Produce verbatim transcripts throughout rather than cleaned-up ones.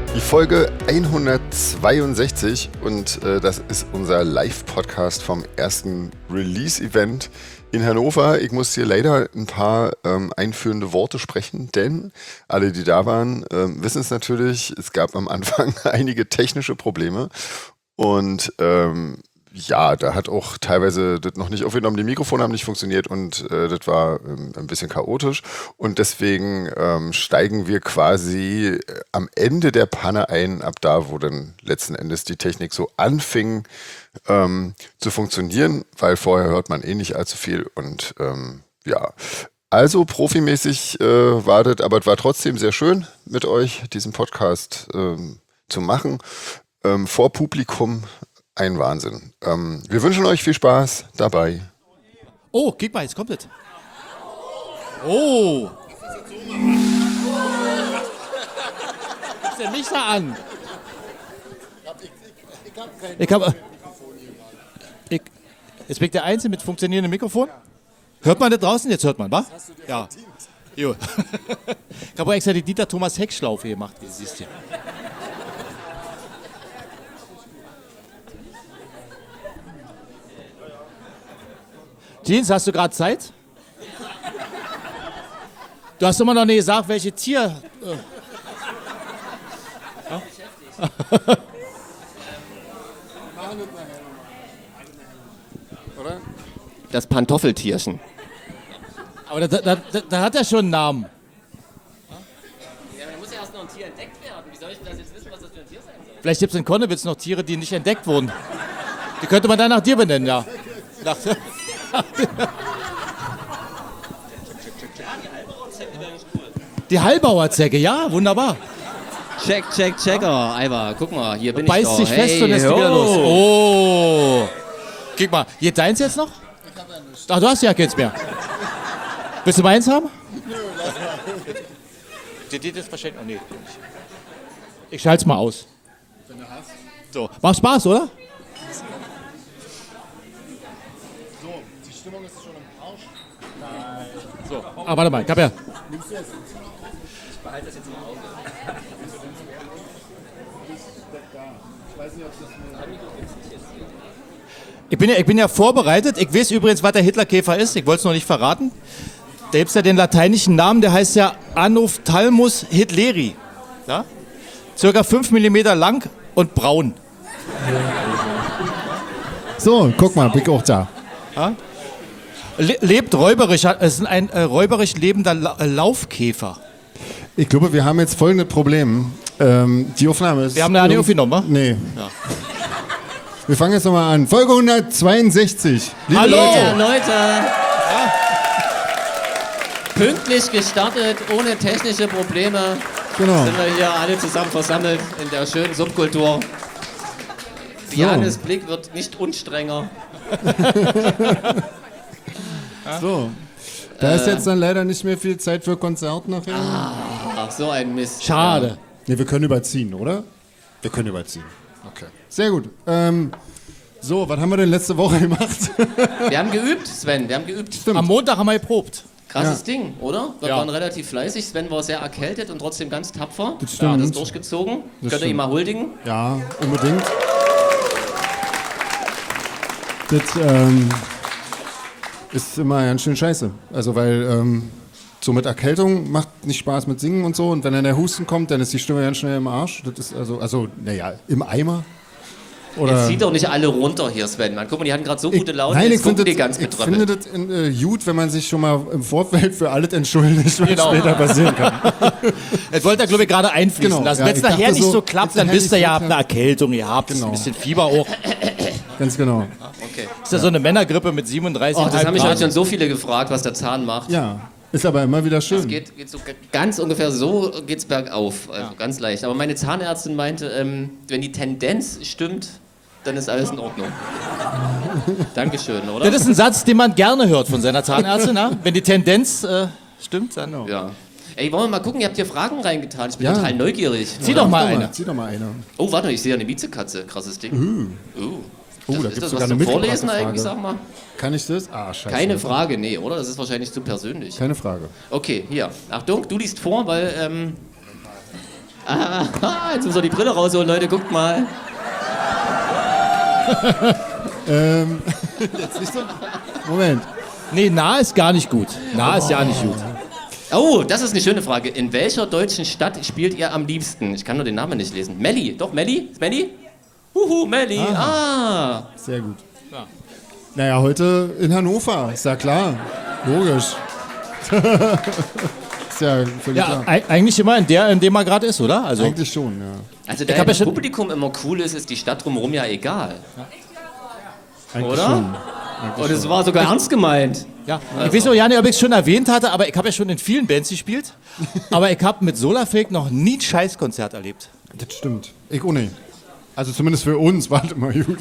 Die Folge hundertzweiundsechzig und äh, das ist unser Live-Podcast vom ersten Release-Event in Hannover. Ich muss hier leider ein paar ähm, einführende Worte sprechen, denn alle, die da waren, ähm, wissen es natürlich, es gab am Anfang einige technische Probleme und ähm, ja, da hat auch teilweise das noch nicht aufgenommen, die Mikrofone haben nicht funktioniert und äh, das war ähm, ein bisschen chaotisch und deswegen ähm, steigen wir quasi äh, am Ende der Panne ein, ab da, wo dann letzten Endes die Technik so anfing ähm, zu funktionieren, weil vorher hört man eh nicht allzu viel und ähm, ja, also profimäßig äh, war das, aber es war trotzdem sehr schön mit euch, diesen Podcast ähm, zu machen, ähm, vor Publikum. Ein Wahnsinn. Ähm, wir wünschen euch viel Spaß dabei. Oh, guck mal, jetzt kommt es. Oh. Guckst du mich da an? Ich habe ich, jetzt bin ich der Einzige mit funktionierendem Mikrofon. Hört man das draußen? Jetzt hört man, wa? Ja. Jo. Ich habe extra die Dieter Thomas Heck Schlaufe gemacht, wie du siehst hier. Jeans, hast du gerade Zeit? Du hast immer noch nicht gesagt, welche Tier... Äh. Ja? Das Pantoffeltierchen. Aber da, da, da, da hat er schon einen Namen. Ja, aber da muss ja erst noch ein Tier entdeckt werden. Wie soll ich das jetzt wissen, was das für ein Tier sein soll? Vielleicht gibt es in Konnewitz noch Tiere, die nicht entdeckt wurden. Die könnte man dann nach dir benennen, ja. Nach, die Hallbauerzecke, ja, wunderbar. Check, check, checker. Eiber, guck mal, hier bin ich Beißt doch. sich fest Hey, und ist ho. wieder los. Oh. Guck mal, hier deins jetzt noch? Ich hab ja nichts. Ach, du hast ja keins mehr. Willst du meins haben? Nö, lass mal. Die das wahrscheinlich... Oh, nee. Ich schalte es mal aus. Wenn du hast. So, macht Spaß, oder? So, die Stimmung ist schon im Arsch. Nein. So, ah, warte mal, ich hab ja... Nimmst du jetzt? Ich behalte das jetzt im Auge. Ich weiß nicht, ob das mir... Ich bin, ja, ich bin ja vorbereitet. Ich weiß übrigens, was der Hitlerkäfer ist. Ich wollte es noch nicht verraten. Da gibt es ja den lateinischen Namen, der heißt ja Anophthalmus hitleri. Ja? Circa fünf Millimeter lang und braun. So, guck mal, bin ich auch da. Ja? Le lebt räuberisch, es ist ein äh, räuberisch lebender La äh, Laufkäfer. Ich glaube, wir haben jetzt folgendes Problem. Ähm, die Aufnahme ist... Wir haben eine nicht aufgenommen, wa? Nee. Ja. Wir fangen jetzt nochmal an. Folge hundertzweiundsechzig. Liebe Hallo. Leute. Ja, Leute. Ja. Pünktlich gestartet, ohne technische Probleme. Genau. Sind wir hier alle zusammen versammelt in der schönen Subkultur. Dianes Blick wird nicht unstrenger. So. Da ist jetzt dann leider nicht mehr viel Zeit für Konzert nachher. Ach, so ein Mist. Schade. Ne, wir können überziehen, oder? Wir können überziehen. Okay. Sehr gut. Ähm, so, was haben wir denn letzte Woche gemacht? Wir haben geübt, Sven, wir haben geübt. Am Montag haben wir geprobt. Krasses Ding, oder? Wir Ja. waren relativ fleißig. Sven war sehr erkältet und trotzdem ganz tapfer. Das stimmt. Hat das durchgezogen. Das Könnt ihr stimmt. ihm mal huldigen? Ja, unbedingt. Das ähm, ist immer ganz schön scheiße. Also, weil ähm, so mit Erkältung macht nicht Spaß mit Singen und so. Und wenn dann der Husten kommt, dann ist die Stimme ganz schnell im Arsch. Das ist also, also naja, im Eimer. Oder Jetzt zieht doch nicht alle runter hier, Sven. Man, guck mal, die hatten gerade so gute Laune, Nein, ich jetzt gucken finde die das, ganz ich betröppelt. finde das in, äh, gut, wenn man sich schon mal im Vorfeld für alles entschuldigt, was Genau. später passieren kann. Das wollte er, glaube ich, gerade einfließen Genau, lassen. ja, Wenn es ich nachher dachte nicht so, so klappt, wenn's dann nachher wisst ihr, nicht ihr so habt eine Erkältung, ihr habt Genau. ein bisschen Fieber auch. Ganz genau. Okay. Ist ja so eine Männergrippe mit siebenunddreißig. Oh, das haben mich Grad. heute schon so viele gefragt, was der Zahn macht. Ja, ist aber immer wieder schön. Es geht, geht so g- ganz ungefähr so geht's bergauf, also ganz leicht. Aber meine Zahnärztin meinte, ähm, wenn die Tendenz stimmt, dann ist alles in Ordnung. Dankeschön, oder? Das ist ein Satz, den man gerne hört von seiner Zahnärztin. Na? Wenn die Tendenz äh, stimmt, dann. Ja. Ey, wollen wir mal gucken, ihr habt hier Fragen reingetan. Ich bin Ja. total neugierig. Zieh Oder? doch mal Zieh eine. Zieh doch mal eine. Oh, warte, ich sehe eine Miezekatze. Krasses Ding. Uh. Uh. Oh, Das, da ist gibt's das sogar was eine zum Vorlesen mitgebrachte eigentlich, Frage. sag mal? Kann ich das? Ah, scheiße. Keine Frage, nee, oder? Das ist wahrscheinlich zu persönlich. Keine Frage. Okay, hier. Achtung, du liest vor, weil, ähm... Ah, jetzt müssen wir die Brille rausholen, Leute, guckt mal. ähm, jetzt nicht so. Moment. Nee, nah ist gar nicht gut. Nah ist ja nicht gut. Oh, das ist eine schöne Frage. In welcher deutschen Stadt spielt ihr am liebsten? Ich kann nur den Namen nicht lesen. Melli, doch, Melli? Ist Melli? Huhu, Melli, ah. Sehr gut. Ja. Naja, heute in Hannover, ist ja klar. Logisch. Ist ja völlig Ja, klar. e- eigentlich immer in der, in dem man gerade ist, oder? Also, Eigentlich schon, ja. Also da hab das ja schon- Publikum immer cool ist, ist die Stadt drumherum ja egal. Eigentlich Oder? schon. Eigentlich Und es schon. war sogar ernst gemeint. ja. Ich weiß auch ja nicht, ob ich es schon erwähnt hatte, aber ich habe ja schon in vielen Bands gespielt. Aber ich habe mit Solarfake noch nie ein Scheißkonzert erlebt. Das stimmt. Ich auch nicht. Also zumindest für uns war das immer gut.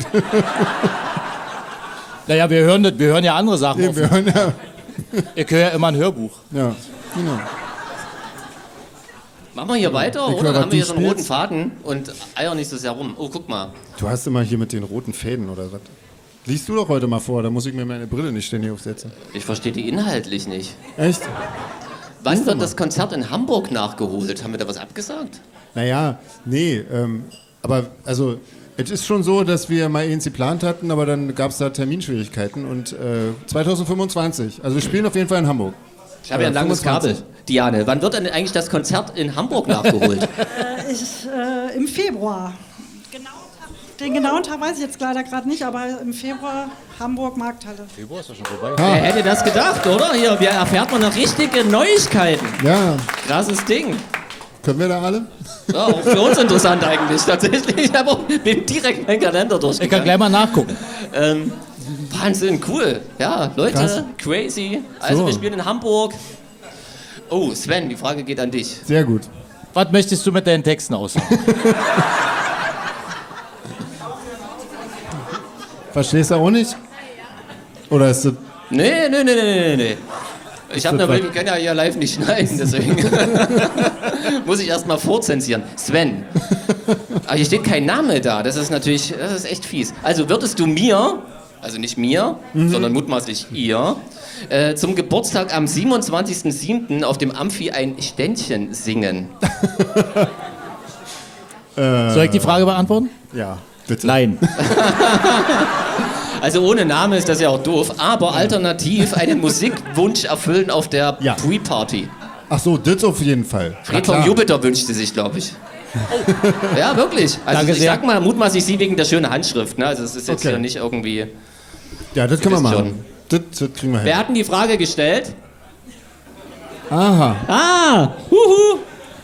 Naja, wir hören, das- wir hören ja andere Sachen. Nee, auf. wir hören ja. Ich höre ja immer ein Hörbuch. Ja, genau. Machen wir hier weiter, Ich oder? höre, Dann haben wir hier du so einen roten spielst. Faden und eier nicht so sehr rum. Oh, guck mal. Du hast immer hier mit den roten Fäden oder was? Liest du doch heute mal vor, da muss ich mir meine Brille nicht ständig aufsetzen. Ich verstehe die inhaltlich nicht. Echt? Wann wird das Konzert in Hamburg nachgeholt? Haben wir da was abgesagt? Naja, nee, ähm, aber also es ist schon so, dass wir mal eins geplant hatten, aber dann gab es da Terminschwierigkeiten und äh, zwanzig fünfundzwanzig, also wir spielen auf jeden Fall in Hamburg. Ich habe ja ein Äh, langes Kabel. fünfundzwanzig. Diane, wann wird denn eigentlich das Konzert in Hamburg nachgeholt? Äh, ich, äh, im Februar. Genau, den genauen Tag weiß ich jetzt leider gerade nicht, aber im Februar Hamburg Markthalle. Februar ist ja schon vorbei. Wer hätte das gedacht, oder? Hier, wir erfährt man noch richtige Neuigkeiten. Ja, Krasses Ding. können wir da alle? Ja, auch für uns interessant eigentlich, tatsächlich. Ich habe auch bin direkt meinen Kalender Ich kann durchgegangen. gleich mal nachgucken. Ähm, Wahnsinn, cool. Ja, Leute, Krass. crazy. Also So. wir spielen in Hamburg. Oh, Sven, die Frage geht an dich. Sehr gut. Was möchtest du mit deinen Texten aussagen? Verstehst du auch nicht? Oder ist das... Nee, nee, nee, nee, nee, nee. Ich habe das wir was? können ja hier live nicht schneiden, deswegen muss ich erstmal vorzensieren. Sven. Aber hier steht kein Name da, das ist natürlich, das ist echt fies. Also würdest du mir, also nicht mir, Mhm. sondern mutmaßlich ihr, äh, zum Geburtstag am siebenundzwanzigsten siebten auf dem Amphi ein Ständchen singen? Soll ich die Frage beantworten? Ja, bitte. Nein. Also ohne Name ist das ja auch doof, aber alternativ einen Musikwunsch erfüllen auf der Ja. Pre-Party. Ach so, das auf jeden Fall. Na Fred vom klar. Jupiter wünschte sich, glaube ich. Ja, wirklich. Also Danke ich sehr. sag mal mutmaßlich sie wegen der schönen Handschrift. Ne? Also es ist jetzt Okay. hier nicht irgendwie... Ja, das können wir wisst machen. Das, das kriegen wir hin. Wer hat denn die Frage gestellt? Aha, Ah, huhu.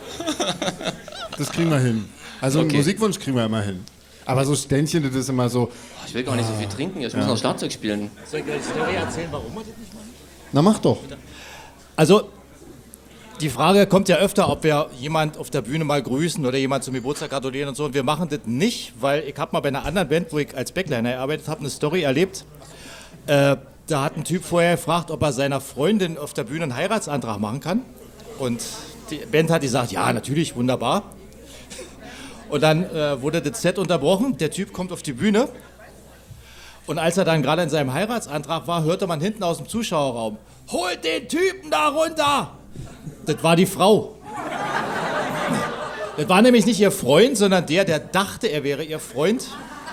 das kriegen wir hin. Also einen Okay. Musikwunsch kriegen wir immer hin. Aber so Ständchen, das ist immer so... Ich will gar nicht so viel trinken, ich muss noch Schlagzeug spielen. Soll ich die Story erzählen, warum wir das nicht machen? Na, mach doch. Also, die Frage kommt ja öfter, ob wir jemand auf der Bühne mal grüßen oder jemand zum Geburtstag gratulieren und so. Und wir machen das nicht, weil ich habe mal bei einer anderen Band, wo ich als Backliner gearbeitet habe, eine Story erlebt. Äh, da hat ein Typ vorher gefragt, ob er seiner Freundin auf der Bühne einen Heiratsantrag machen kann. Und die Band hat gesagt, ja, natürlich, wunderbar. Und dann äh, wurde das Set unterbrochen, der Typ kommt auf die Bühne. Und als er dann gerade in seinem Heiratsantrag war, hörte man hinten aus dem Zuschauerraum, holt den Typen da runter! Das war die Frau. Das war nämlich nicht ihr Freund, sondern der, der dachte, er wäre ihr Freund.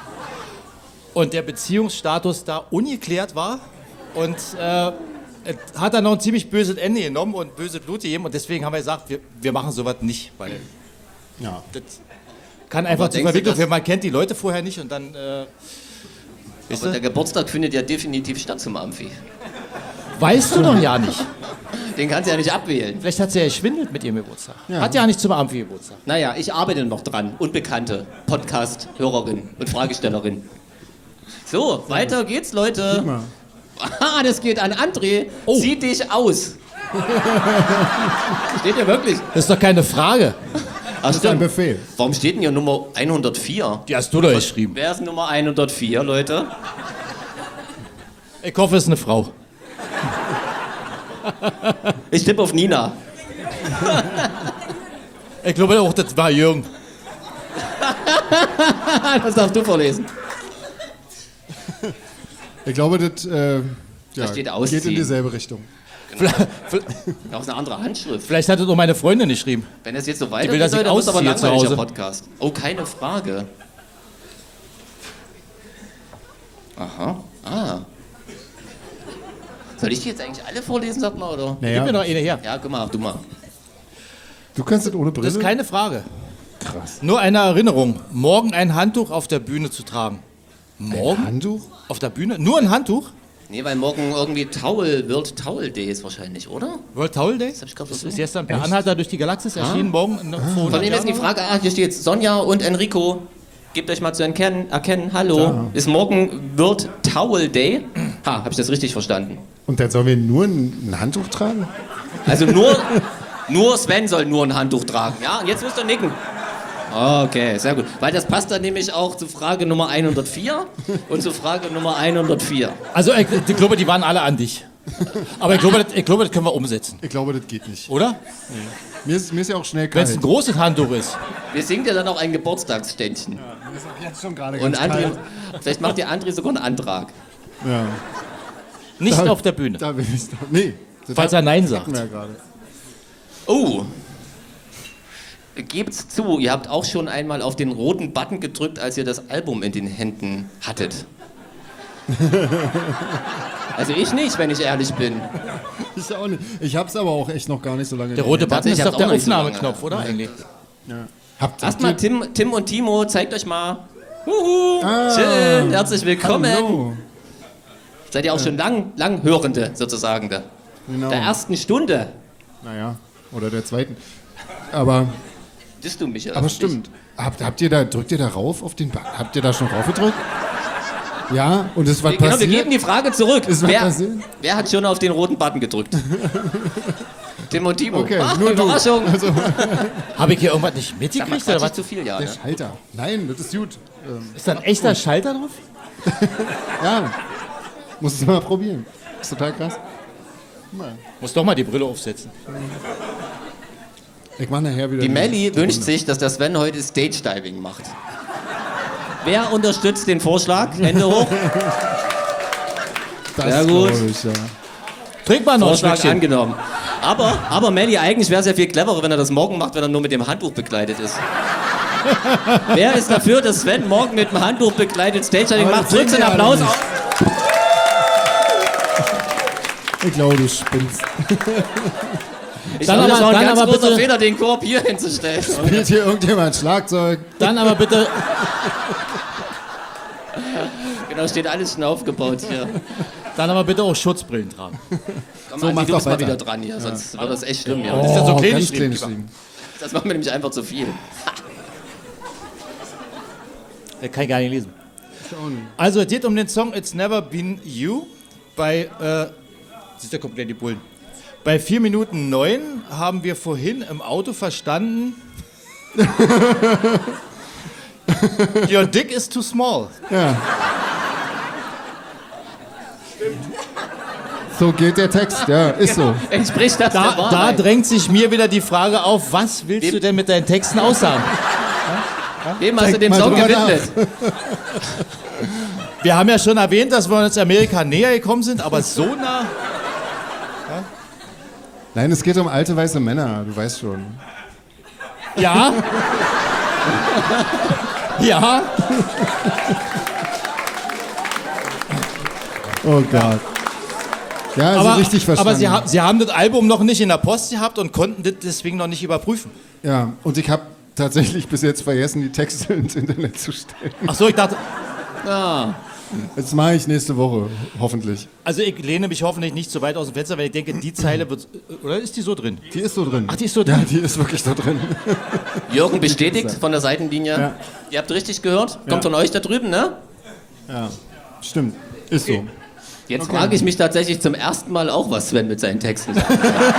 Und der Beziehungsstatus da ungeklärt war. Und äh, es hat dann noch ein ziemlich böses Ende genommen und böse Blut gegeben. Und deswegen haben wir gesagt, wir, wir machen sowas nicht, weil Ja. das kann einfach zu denkst du, verwickeln dass- werden. Man kennt die Leute vorher nicht und dann... Äh, weißt Aber du? der Geburtstag findet ja definitiv statt zum Amphi. Weißt du doch ja nicht. Den kannst du ja nicht abwählen. Vielleicht hat sie ja geschwindelt mit ihrem Geburtstag. Ja. Hat ja nicht zum Amphi Geburtstag. Naja, ich arbeite noch dran. Unbekannte Podcast-Hörerin und Fragestellerin. So, weiter geht's, Leute. Mal. Ah, das geht an André. Oh. Zieh dich aus. Steht hier wirklich. Das ist doch keine Frage. Ach, Das ist ein Befehl. Warum steht denn hier Nummer hundertvier? Die hast du doch geschrieben. Wer ist Nummer hundertvier, Leute? Ich hoffe, es ist eine Frau. Ich tippe auf Nina. Ich glaube auch, das war Jürgen. Das darfst du vorlesen. Ich glaube, das äh, ja, steht geht ausziehen. in dieselbe Richtung. Genau. Vielleicht, Auch eine andere Handschrift. vielleicht hat es auch meine Freundin geschrieben. Wenn es jetzt so will, weitergeht, dass ich dann wird es aber ein ausziehe zu langweiliger Hause. Podcast. Oh, keine Frage. Aha. Ah. Soll ich die jetzt eigentlich alle vorlesen, sag mal, oder? Gib mir noch eine her. Ja, guck mal, du mal. Du kannst das ohne Brille? Das ist keine Frage. Krass. Nur eine Erinnerung. Morgen ein Handtuch auf der Bühne zu tragen. Morgen? Ein Handtuch? Auf der Bühne? Nur ein Handtuch? Nee, weil morgen irgendwie Towel, World Towel Day ist wahrscheinlich, oder? World Towel Day? hab ich grad Das versucht. ist gestern per Anhalter durch die Galaxis erschienen. Morgen noch vor Von hundert wem ist die Jahren. Frage? Ah, hier steht Sonja und Enrico. Gebt euch mal zu erkennen. erkennen. Hallo. Ist morgen World Towel Day? Ha, habe ich das richtig verstanden? Und dann sollen wir nur ein, ein Handtuch tragen? Also nur, nur Sven soll nur ein Handtuch tragen. Ja, und jetzt müsst ihr nicken. Okay, sehr gut. Weil das passt dann nämlich auch zu Frage Nummer hundertvier und zu Frage Nummer hundertvier. Also ich, ich glaube, die waren alle an dich. Aber ich glaube, das, ich glaube, das können wir umsetzen. Ich glaube, das geht nicht. Oder? Mir ist, mir ist ja auch schnell Wenn es kalt. ein großes Handtuch ist. Wir singen dir dann auch ein Geburtstagsständchen. Mir ist auch jetzt schon gerade Und ganz André, kalt. vielleicht macht dir André sogar einen Antrag. Ja. Nicht Da- auf der Bühne. Da will ich doch. Nee. das Falls er Nein hatten sagt. wir ja gerade. Oh. Gebt's zu, ihr habt auch schon einmal auf den roten Button gedrückt, als ihr das Album in den Händen hattet. Also ich nicht, wenn ich ehrlich bin. Ich auch nicht. Ich hab's aber auch echt noch gar nicht so lange. Der rote Ja, Button ist tatsächlich, doch der ich hab's auch nicht so lange. Aufnahmeknopf, oder eigentlich? Habt Erstmal ihr- Tim, Tim und Timo, zeigt euch mal. Huhu, Ah, schön, herzlich willkommen. Hallo. Seid ihr auch schon lang, lang Hörende, sozusagen, der, Genau. der ersten Stunde. Naja, oder der zweiten. Aber, Bist du, Michael? aber stimmt. Habt, habt ihr da, drückt ihr da rauf auf den Button? Habt ihr da schon raufgedrückt? Ja, und es war Genau, wir passiert. geben die Frage zurück. Ist was Wer, passiert? wer hat schon auf den roten Button gedrückt? Tim und Timo. Okay, ah, nur du. Überraschung. Habe ich hier irgendwas nicht Sag mal, mitgekriegt? Quatsch Oder ich was? zu viel, ja. Der Ne? Schalter. Nein, das ist gut. Ähm, Ist da ein echter Schalter drauf? ja, musst du mal probieren. Ist total krass. Muss doch mal die Brille aufsetzen. Ich mach nachher wieder. Die Melli wünscht sich, dass der Sven heute Stage Diving macht. Wer unterstützt den Vorschlag? Hände hoch. Das Sehr gut. glaub Ich, ja. Trink mal noch ein Vorschlag Stückchen. angenommen. Aber, aber Melli, eigentlich wäre es ja viel cleverer, wenn er das morgen macht, wenn er nur mit dem Handtuch bekleidet ist. Wer ist dafür, dass Sven morgen mit dem Handtuch bekleidet Stage Diving Aber macht? das Drückt sehen einen wir alle Applaus nicht. auf. Ich glaube, du spinnst. Ich Dann glaube, das aber- war ein dann ganz aber großer bitte- Fehler, den Korb hier hinzustellen. Spielt hier irgendjemand Schlagzeug? Dann aber bitte, Genau, steht alles schon aufgebaut hier. dann aber bitte auch Schutzbrillen tragen. Komm, So, Andi, mach du doch bist mal weiter. wieder dran hier, sonst wird das echt schlimm hier. Das ist ja so klein ganz geschrieben, klein geschrieben. Das macht mir nämlich einfach zu viel. Das kann ich gar nicht lesen. Also, es geht um den Song It's Never Been You bei, äh, das ist ja komplett die Bullen. Bei vier Minuten neun haben wir vorhin im Auto verstanden, Your dick is too small. Ja. So geht der Text, ja, ist so. Entspricht das der Da, da Wahrheit? drängt sich mir wieder die Frage auf, was willst Wem- du denn mit deinen Texten aussagen? Wem hast du Denk den mal Song drüber gewidmet? Wir haben ja schon erwähnt, dass wir uns Amerika näher gekommen sind, aber so nah... Nein, es geht um alte weiße Männer, du weißt schon. Ja? Ja? Oh Gott. Ja, also Aber, richtig verstanden. aber sie, ha sie haben das Album noch nicht in der Post gehabt und konnten das deswegen noch nicht überprüfen. Ja, und ich habe tatsächlich bis jetzt vergessen, die Texte ins Internet zu stellen. Ach so, ich dachte, Ah, Das mache ich nächste Woche, hoffentlich. also ich lehne mich hoffentlich nicht so weit aus dem Fenster, weil ich denke, die Zeile wird, oder ist die so drin? Die ist so drin. Ach, die ist so Ja, drin. die ist wirklich so drin. Jürgen bestätigt von der Seitenlinie. Ja. Ihr habt richtig gehört? Kommt Ja. von euch da drüben, ne? Ja, stimmt. Ist so. Jetzt frage ich mich tatsächlich zum ersten Mal auch, was Sven mit seinen Texten sagt.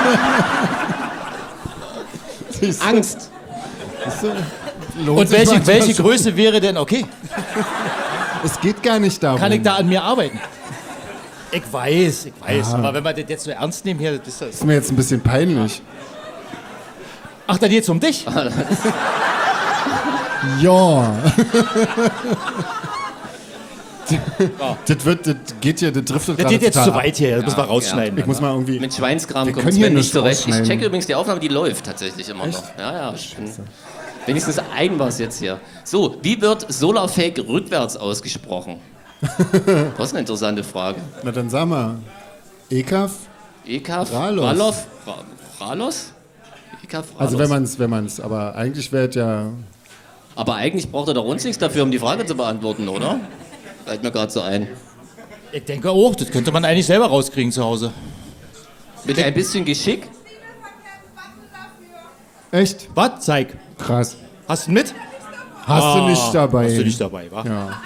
Siehst du? Angst. Siehst du? Lohnt Und sich welche, manchmal welche schon. Größe wäre denn okay? Es geht gar nicht darum. Kann ich da an mir arbeiten? Ich weiß, ich weiß, aber wenn wir das jetzt so ernst nehmen hier, das ist das. ist mir jetzt ein bisschen peinlich. Ach, da geht's um dich? Ja. Das, wird, das geht hier, das driftet Das gerade geht jetzt total zu ab. weit hier, das müssen wir rausschneiden. Ich muss mal irgendwie... Mit Schweinskram Wir kommt können hier Sven nicht nichts zurecht. Ich rausschneiden. checke übrigens die Aufnahme, die läuft tatsächlich immer noch. Ja, ja, ich bin wenigstens ein was jetzt hier. So, wie wird Solarfake rückwärts ausgesprochen? Das ist eine interessante Frage. Na dann sag mal, Ekaf? Ekaf? Ralos. Ralof? Ra- Ralos? Ekaf? Ralos. Also wenn man es, wenn man es, aber eigentlich wäre es ja... Aber eigentlich braucht er doch uns nichts dafür, um die Frage zu beantworten, oder? Fällt mir gerade so ein. Ich denke auch, das könnte man eigentlich selber rauskriegen zu Hause. Mit ein bisschen Geschick? Echt? Was? Zeig. Krass. Hast du ihn mit? Hast Ah, du nicht dabei? Hast du nicht dabei, wa? Ja.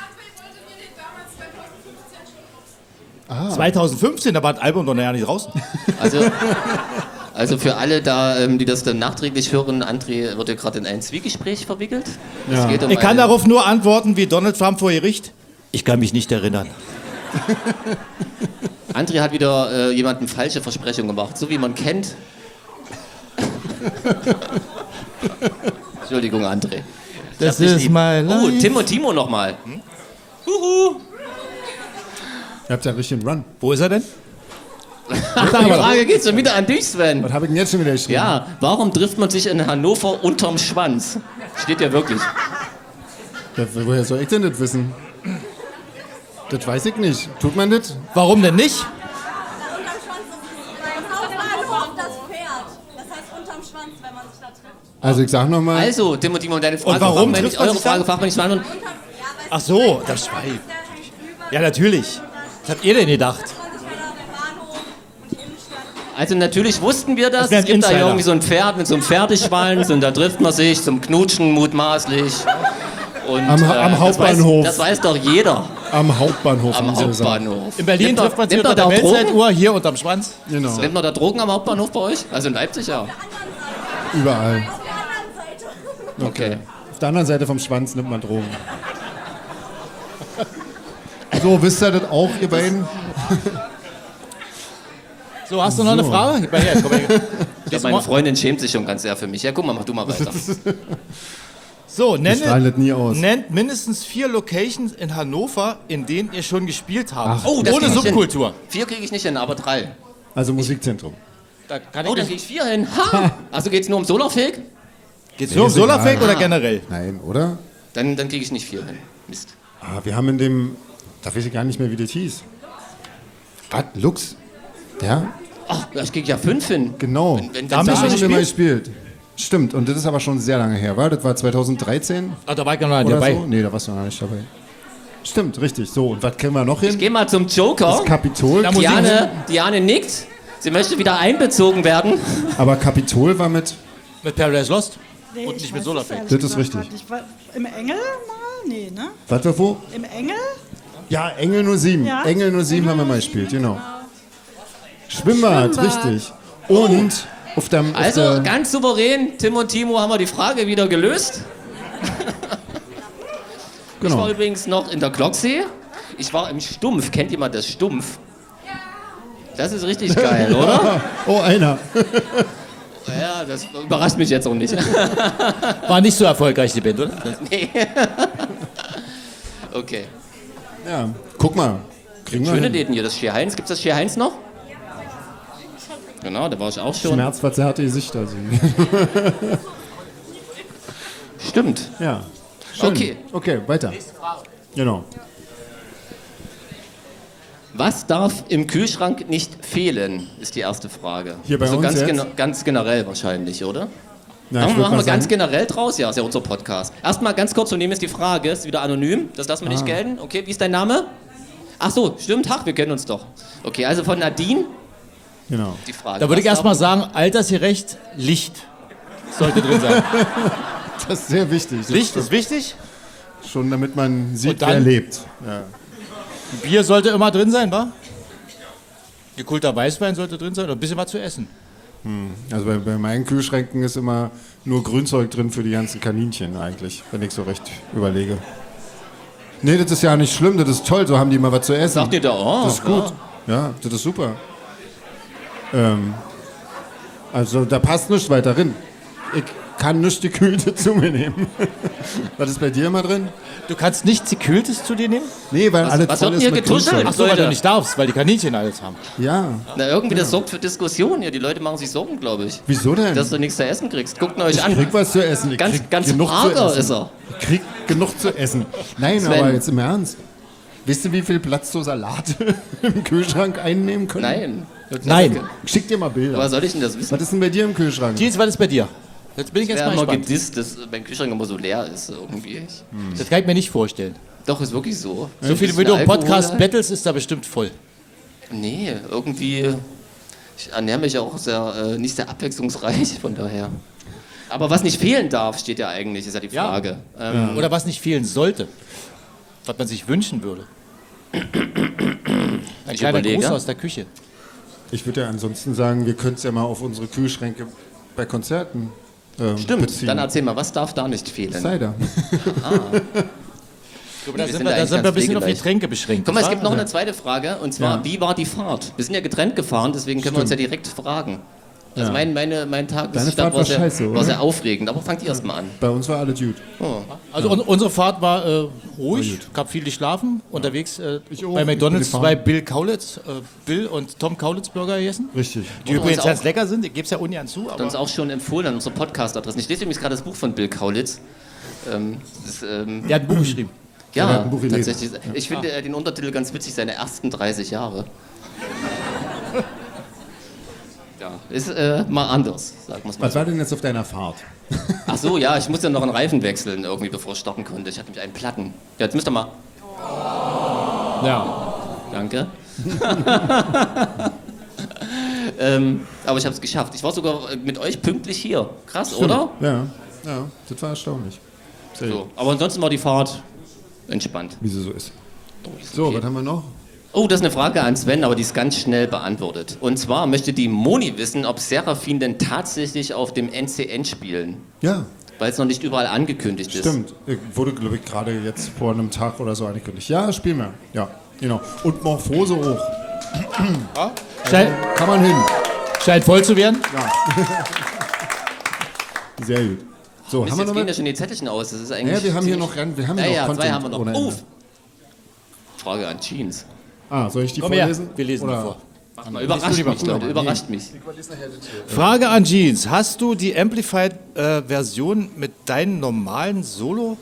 zwanzig fünfzehn, da war das Album doch noch ja nicht draußen. Also, also für alle da, ähm, die das dann nachträglich hören, André wird ja gerade in ein Zwiegespräch verwickelt. Es Ja. geht um Ich kann eine- darauf nur antworten wie Donald Trump vor Gericht. Ich kann mich nicht erinnern. André hat wieder äh, jemandem falsche Versprechungen gemacht, so wie man kennt. Entschuldigung, André. Ich Das hab dich ist lieb. my Oh, life. Tim und Timo nochmal. Huhu. Ihr habt ja richtig einen Run. Wo ist er denn? Die Frage geht schon wieder an dich, Sven. Was habe ich denn jetzt schon wieder geschrieben? Ja, warum trifft man sich in Hannover unterm Schwanz? Steht ja wirklich. Ja, woher soll ich denn das wissen? Das weiß ich nicht. Tut man das? Warum denn nicht? Unterm Schwanz ist beim Hauptbahnhof das Pferd. Das heißt unterm Schwanz, wenn man sich da trifft. Also ich sag nochmal, Also, Tim und Timo, deine Frage Und warum fragen wir trifft nicht, man eure sich dann? Frage fragt man nicht beantworten. Unter, ja, weil Ach so, das Schweif. der hängt über, Ja, natürlich. Was habt ihr denn gedacht? man sich halt auf den Bahnhof und die Innenstadt. Also natürlich wussten wir das. Das wär Es ein gibt da Insider. irgendwie so ein Pferd mit so einem Pferdeschwanz und da trifft man sich zum Knutschen mutmaßlich. Und, Am- am das weiß, Hauptbahnhof. Das weiß doch jeder am Hauptbahnhof. am haben sie gesagt. Hauptbahnhof. In Berlin Nimmt trifft man sich nimmt unter man der da auch Drogen? Weltzeituhr hier unterm Schwanz. Genau, Nimmt man da Drogen am Hauptbahnhof bei euch? Also in Leipzig ja. überall. Auf der anderen Seite. Okay. Auf der anderen Seite vom Schwanz nimmt man Drogen. So, wisst ihr das auch, ihr beiden? So, hast du noch eine So. Frage? Gib mal her, komm her. Ich glaub, meine Freundin schämt sich schon ganz sehr für mich. Ja, guck mal, mach du mal weiter. So, Wir strahlen das nennt, nie aus. nennt mindestens vier Locations in Hannover, in denen ihr schon gespielt habt. Oh, das Ohne krieg ich hin. Subkultur. Vier kriege ich nicht hin, aber drei. Also Musikzentrum. Da kann Oh, da ich kriege ich vier hin. Ha! Also geht's nur um Solarfake? Geht's nur um ist egal. Solarfake oder Ah. generell? Nein, oder? Dann, dann kriege ich nicht vier hin. Mist. Ah, wir haben in dem, da weiß ich gar nicht mehr, wie das hieß. Was? Lux? Ja, Ach, ich kriege ja fünf hin. genau. Wenn, wenn, Da haben Da wir schon haben wir mal gespielt? gespielt. Stimmt, und das ist aber schon sehr lange her, war? Das war zweitausenddreizehn Ah, da war ich noch nicht oder dabei. so? Nee, da warst du noch nicht dabei. Stimmt, richtig. So, und was kennen wir noch ich hin? gehe mal zum Joker. Das Kapitol. Da muss- Diane, Diane nickt. Sie möchte wieder einbezogen werden. Aber Kapitol war mit, Mit Paradise Lost? Nee, Und ich nicht mit weiß Solarfake. es ehrlich Das ist gesagt richtig. grad nicht. War- Im Engel mal? Nee, ne? was war wo? Im Engel? Ja, Engel null sieben. Ja. Engel null sieben haben wir mal gespielt, genau. Schwimmbad, Schwimmbad. richtig. Und auf dem, auf Also der, ganz souverän, Tim und Timo haben wir die Frage wieder gelöst. Ich war genau. übrigens noch in der Glocksee. Ich war im Stumpf. Kennt jemand das Stumpf? Das ist richtig geil, oder? Oh, einer. Ja, das überrascht mich jetzt auch nicht. War nicht so erfolgreich, die Band, oder? Nee. Okay. Ja, guck mal. Kriegen wir Schöne hin. Läden hier. Das Schier Heinz. Gibt es das Schier Heinz noch? Genau, da war ich auch schon. Schmerzverzerrte Gesichter. Also. Stimmt. Ja. Schön. Okay. Okay, weiter. Genau. Was darf im Kühlschrank nicht fehlen, ist die erste Frage. Hier bei also uns ganz, jetzt? gena- ganz generell wahrscheinlich, oder? Na, machen ich wir, würd machen mal wir ganz sagen, generell draus? Ja, ist ja unser Podcast. Erstmal ganz kurz, von wem ist die Frage? Ist wieder anonym, das lassen wir nicht Ah. gelten. Okay, wie ist dein Name? Ach so, stimmt, ach, wir kennen uns doch. Okay, also von Nadine Genau. die Frage. Da würde ich Was erstmal darf- sagen, altersgerecht Licht sollte drin sein. Das ist sehr wichtig. Das Licht stimmt. ist wichtig. Schon damit man sieht, Und dann- wer lebt. Ja. Bier sollte immer drin sein, wa? Gekulter Weißwein sollte drin sein und ein bisschen was zu essen. Also bei, bei meinen Kühlschränken ist immer nur Grünzeug drin für die ganzen Kaninchen eigentlich, wenn ich so recht überlege. Nee, das ist ja nicht schlimm, das ist toll, so haben die immer was zu essen. Sagt ihr da, oh, Das ist gut. Ja, das ist super. Ähm, also da passt nichts weiter drin. Ich kann nicht gekühlte zu mir nehmen. Was ist bei dir immer drin? Du kannst nichts Gekühltes zu dir nehmen? Nee, weil alles was voll wird ist hier mit getuschelt? Grünzeug. Ach so, weil Leute. du nicht darfst, weil die Kaninchen alles haben. Ja. Na, irgendwie, das sorgt für Diskussionen hier. Die Leute machen sich Sorgen, glaube ich. Wieso denn? Dass du nichts zu essen kriegst. Guckt euch Ich an. krieg was zu essen. Ich Ganz, krieg ganz genug zu hager essen. ist er. Ich krieg genug zu essen. Nein, Sven. aber jetzt im Ernst. Wisst ihr, wie viel Platz so Salate im Kühlschrank einnehmen können? Nein. Nein. Ich schick dir mal Bilder. Aber soll ich denn das wissen? Was ist denn bei dir im Kühlschrank? Jeans, was ist bei dir? Jetzt bin ich Ich jetzt werde mal immer gespannt. gedisst, dass mein Kühlschrank immer so leer ist. Irgendwie. Ich, Das kann ich mir nicht vorstellen. Doch, ist wirklich so. So viele, Ist wie du ein im Podcast Alkohol- battles, ist da bestimmt voll. Nee, irgendwie. Ich ernähre mich auch sehr, äh, nicht sehr abwechslungsreich, von daher. Aber was nicht fehlen darf, steht ja eigentlich, ist ja die Ja. Frage. Ähm, Oder was nicht fehlen sollte. Was man sich wünschen würde. Ein Ich kleiner überlege. Gruß aus der Küche. Ich würde ja ansonsten sagen, wir können es ja mal auf unsere Kühlschränke bei Konzerten ähm, Stimmt, beziehen. dann erzähl mal, was darf da nicht fehlen? Cider. Aber da Wir sind sind wir, da eigentlich sind wir ein ganz bisschen auf pflegeleicht. Getränke beschränkt. Guck mal, es nicht gibt wahr? noch eine zweite Frage, und zwar, Ja. wie war die Fahrt? Wir sind ja getrennt gefahren, deswegen können wir uns ja direkt fragen. Also Ja. mein, meine, mein Tag bis Deine Stadt Fahrt war, war sehr, scheiße, war oder? sehr aufregend, aber fangt ihr erst mal an. Bei uns war alle Dude. Oh. Also un unsere Fahrt war äh, ruhig, gab viel geschlafen, unterwegs äh, Ich auch. bei McDonalds Ich bin bei gefahren. Bill Kaulitz, äh, Bill und Tom Kaulitz Burger gegessen, Richtig. die Wurde übrigens uns ganz auch- lecker sind, ich gebe es ja ungern zu, Hat uns aber auch schon empfohlen an unsere Podcast-Adresse. Ich lese übrigens gerade das Buch von Bill Kaulitz. Ähm, das ist, ähm, der hat ein Buch geschrieben. Der hat ja, ein Buch gelesen. tatsächlich. Ich finde äh, den Untertitel ganz witzig, seine ersten dreißig Jahre. Ja, ist äh, mal anders, sagen wir es mal Was so. war denn jetzt auf deiner Fahrt? Ach so, ja, ich musste noch einen Reifen wechseln, irgendwie, bevor ich starten konnte. Ich hatte nämlich einen Platten. Ja, jetzt müsst ihr mal. Ja. Danke. ähm, aber ich habe es geschafft. Ich war sogar mit euch pünktlich hier. Krass, oder? Ja, ja, das war erstaunlich. Sehr So. gut. Aber ansonsten war die Fahrt entspannt. Wie sie so ist. Ist So, okay. was haben wir noch? Oh, das ist eine Frage an Sven, aber die ist ganz schnell beantwortet. Und zwar möchte die Moni wissen, ob Seraphin denn tatsächlich auf dem N C N spielen. Ja, Weil es noch nicht überall angekündigt ist. stimmt. Ich wurde, glaube ich, gerade jetzt vor einem Tag oder so angekündigt. Ja, spielen wir. Ja, genau. Und Morphose auch. Scheint, Kann man hin. scheint voll zu werden. Sehr gut. So, Mist, haben wir jetzt noch gehen ja was? schon die Zettelchen aus. Das ist eigentlich Ja, wir haben hier ziemlich- noch, ran- wir haben Ja, hier ja, noch zwei Content haben wir noch. ohne Oh, Ende. Frage an Jeans. Ah, soll ich die Komm her, vorlesen? wir lesen Oder? die vor. Mach mal, überrascht lieber mich, vor. Leute, überrascht mich. Frage an Jeans. Hast du die Amplified-Version mit deinem normalen Solo?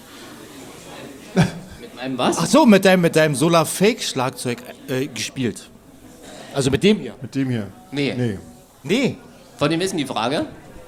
Mit meinem was? Ach so, mit deinem, mit deinem Solar-Fake-Schlagzeug äh, gespielt. Also mit dem hier. Mit dem hier. Nee. Nee. Nee. Von wem ist denn die Frage?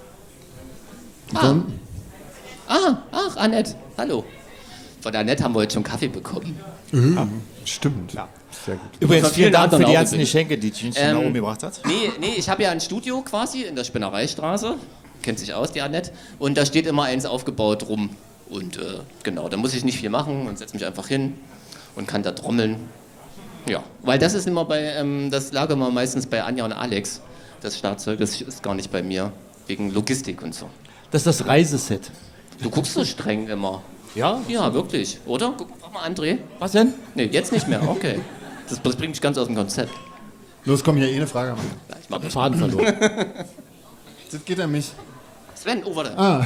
Dann, Ah, ach, Annette. Hallo. Von der Annette haben wir heute schon Kaffee bekommen. stimmt. Sehr gut. Übrigens, Von vielen vielen Dank für anderen die auch ganzen übrigens. Geschenke, die Jeans Ähm, ähm, nach oben gebracht hat. Nee, nee, ich habe ja ein Studio quasi in der Spinnereistraße. Kennt sich aus, die Annette. Und da steht immer eins aufgebaut rum. Und äh, genau, da muss ich nicht viel machen und setze mich einfach hin und kann da trommeln. Ja, weil das ist immer bei, ähm, das lag immer meistens bei Anja und Alex. Das Schlagzeug, das ist gar nicht bei mir. Wegen Logistik und so. Das ist das Reiseset. Du guckst so streng immer. Ja? Ja, wirklich, oder? Guck mach mal, André. Was denn? Nee, jetzt nicht mehr, okay. Das, das bringt mich ganz aus dem Konzept. Los, komm, hier eh eine Frage. Mann. Ja, ich mach das. Faden verloren. Das geht an mich. Sven, oh, warte. Ah,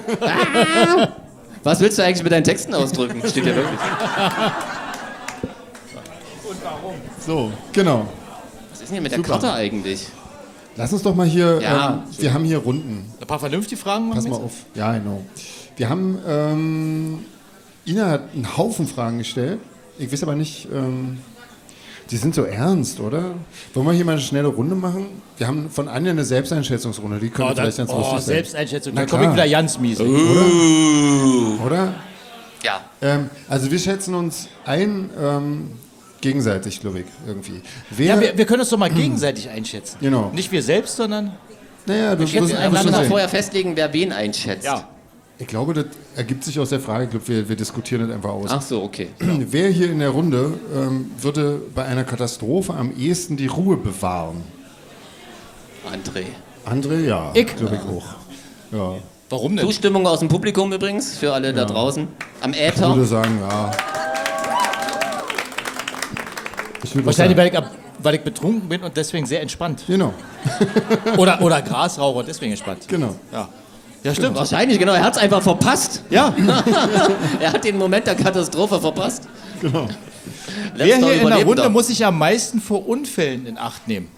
Was willst du eigentlich mit deinen Texten ausdrücken? Steht ja wirklich. so, genau. Was ist denn hier mit der Super. Karte eigentlich? Lass uns doch mal hier, Ja. ähm, wir haben hier Runden. Ein paar vernünftige Fragen. Pass machen mal wir auf. Ja, genau. Wir haben, ähm, Ina hat einen Haufen Fragen gestellt. Ich weiß aber nicht, ähm, die sind so ernst, oder? Wollen wir hier mal eine schnelle Runde machen? Wir haben von Anja eine Selbsteinschätzungsrunde, die könnte Oh, vielleicht dann, ganz oh lustig sein. Selbsteinschätzung. Na Da komme ich klar. wieder ganz mies. Oder? Ja. Ähm, also wir schätzen uns ein, ähm, gegenseitig, glaube ich, irgendwie. Wer, Ja, wir, wir können uns doch mal gegenseitig einschätzen. Genau. Nicht wir selbst, sondern. naja, du wir wirst kennen Wir einander einfach müssen schon auch sehen. vorher festlegen, wer wen einschätzt. Ja. Ich glaube, das ergibt sich aus der Frage. Ich glaube, wir, wir diskutieren das einfach aus. Ach so, okay. Wer hier in der Runde ähm, würde bei einer Katastrophe am ehesten die Ruhe bewahren? André. André, ja. Ich? Glaube ich auch. Ja. Warum denn? Zustimmung aus dem Publikum übrigens, für alle da draußen. Am Ich Äther. würde sagen, ja. Ich würde Wahrscheinlich, sagen, weil ich, ab- weil ich betrunken bin und deswegen sehr entspannt. Genau, Oder, oder Gras rauche und deswegen entspannt. genau. Ja. Ja, stimmt. Wahrscheinlich, genau. Er hat es einfach verpasst. Ja. Er hat den Moment der Katastrophe verpasst. Genau. Wer Letzter hier in der Überlebender. Runde muss sich am meisten vor Unfällen in Acht nehmen?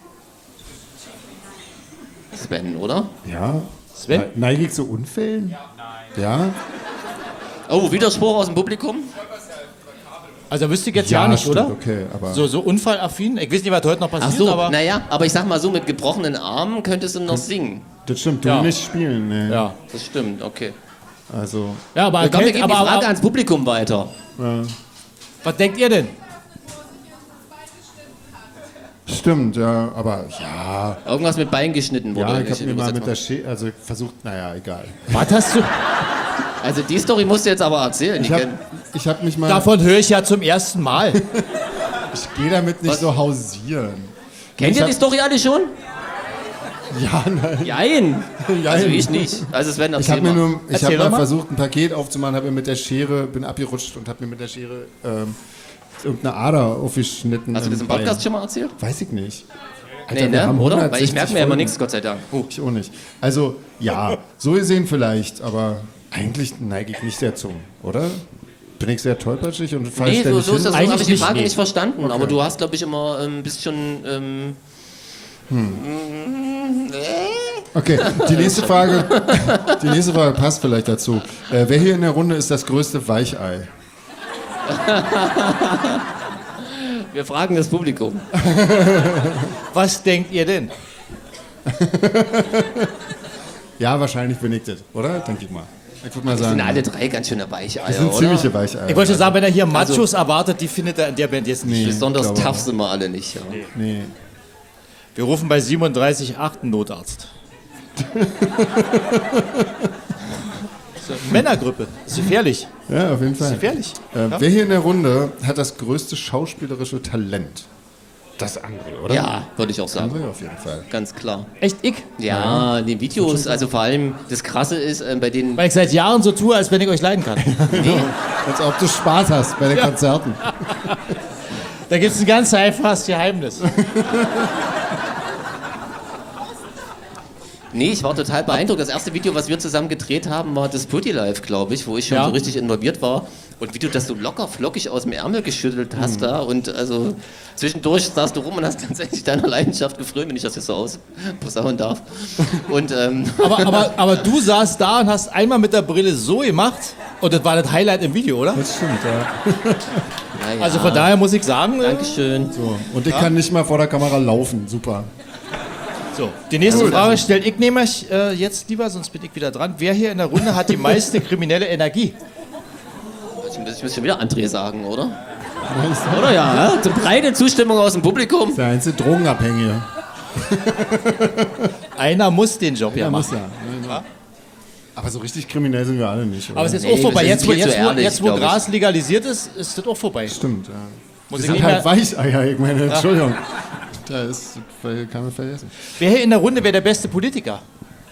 Sven, oder? Ja. Sven? Ne- Neige ich zu Unfällen? Ja. Oh, Widerspruch aus dem Publikum? Also wüsste ich jetzt Ja, ja nicht, stimmt, oder? okay, aber- So, so unfallaffin? Ich weiß nicht, was heute noch Ach passiert, so, aber... naja, aber ich sag mal so, mit gebrochenen Armen könntest du noch singen. Das stimmt, du Ja. nicht spielen. Nee. Ja. Das stimmt, okay. Also, Ja, aber, Komm, wir erkennt, geben aber, die Frage aber ans Publikum weiter. ja. was denkt ihr denn? Stimmt, ja, aber ja. Irgendwas mit Bein geschnitten wurde. Ja, ich habe mir mal übersetze mit der Schere, also versucht, naja, egal. Was hast du... Also die Story musst du jetzt aber erzählen. Ich Die habe kennen- ich hab mich mal, Davon höre ich ja zum ersten Mal. ich gehe damit nicht Was? so hausieren. Kennt ich ihr hab- die Story alle schon? Ja, nein. Jein. Also Jein. ich nicht. Also Sven, Ich erzähl habe mir mal. nur, ich Erzähl habe doch mal mal. versucht, ein Paket aufzumachen, habe mir mit der Schere, bin abgerutscht und habe mir mit der Schere ähm, irgendeine Ader aufgeschnitten. Hast du das im Bein. Podcast schon mal erzählt? Weiß ich nicht. Alter, Nee, wir ne? haben Oder? Weil ich hundertsechzig merke mir ja immer Folgen. nichts, Gott sei Dank. Oh. Ich auch nicht. Also, ja, so gesehen vielleicht, aber eigentlich neige ich nicht sehr zu, oder? Bin ich sehr tollpatschig und fall Nee, so, ständig so ist das. hin? So Eigentlich habe ich die nicht, Frage nee. nicht verstanden. Aber du hast, glaube ich, immer ein ähm, bisschen... Ähm, Okay, die nächste Frage, die nächste Frage passt vielleicht dazu. Äh, wer hier in der Runde ist das größte Weichei? wir fragen das Publikum. Was denkt ihr denn? Ja, wahrscheinlich bin ich das, oder? Denke ich mal. Ich würde mal Das sagen, sind alle drei ganz schöne Weicheier, das sind oder? ziemliche Weicheier. Ich wollte sagen, wenn er hier Also- Machos erwartet, die findet er in der Band jetzt nicht. Nee, Besonders glaube tough auch. sind wir alle nicht. Ja. Nee. Wir rufen bei siebenunddreißig acht einen Notarzt. So, Männergrippe. Ist gefährlich. Ja, auf jeden Fall. Ist gefährlich. Äh, Ja. Wer hier in der Runde hat das größte schauspielerische Talent? Das André, oder? Ja, würde ich auch sagen. André auf jeden Fall. Ganz klar. Echt ich? Ja, die Videos, also vor allem das Krasse ist, äh, bei denen. Weil ich seit Jahren so tue, als wenn ich euch leiden kann. Als ob du Spaß hast bei den Konzerten. Da gibt es ein ganz einfaches Geheimnis. Nee, ich war total beeindruckt. Das erste Video, was wir zusammen gedreht haben, war das Pretty Life, glaube ich, wo ich schon Ja. so richtig involviert war. Und wie du das so locker flockig aus dem Ärmel geschüttelt hast da. Und also zwischendurch saßt du rum und hast tatsächlich deiner Leidenschaft gefrönt, wenn ich das jetzt so aus posaunen darf. Und ähm, Aber, aber, aber du saßt da und hast einmal mit der Brille so gemacht. Und das war das Highlight im Video, oder? Das stimmt, ja. naja, Also von daher muss ich sagen, äh, Dankeschön. So. Und ich kann nicht mal vor der Kamera laufen. Super. so. Die nächste Frage stelle ich nämlich äh, jetzt lieber, sonst bin ich wieder dran. Wer hier in der Runde hat die meiste kriminelle Energie? Ich muss schon wieder André sagen, oder? Oder ja? ja? So breite Zustimmung aus dem Publikum. Der einzige Drogenabhängige. Einer muss den Job ja, Ja, muss machen. ja. Aber so richtig kriminell sind wir alle nicht. Oder? Aber es ist Nee, auch vorbei. wir Jetzt, sind wo, viel zu jetzt, wo, ehrlich, jetzt, wo glaub ich. Gras legalisiert ist, ist das auch vorbei. Stimmt, ja. Muss Wir ich sind nicht halt mehr, Weicheier, ich meine, Entschuldigung. Da ist, kann man vergessen. wer hier in der Runde wäre der beste Politiker?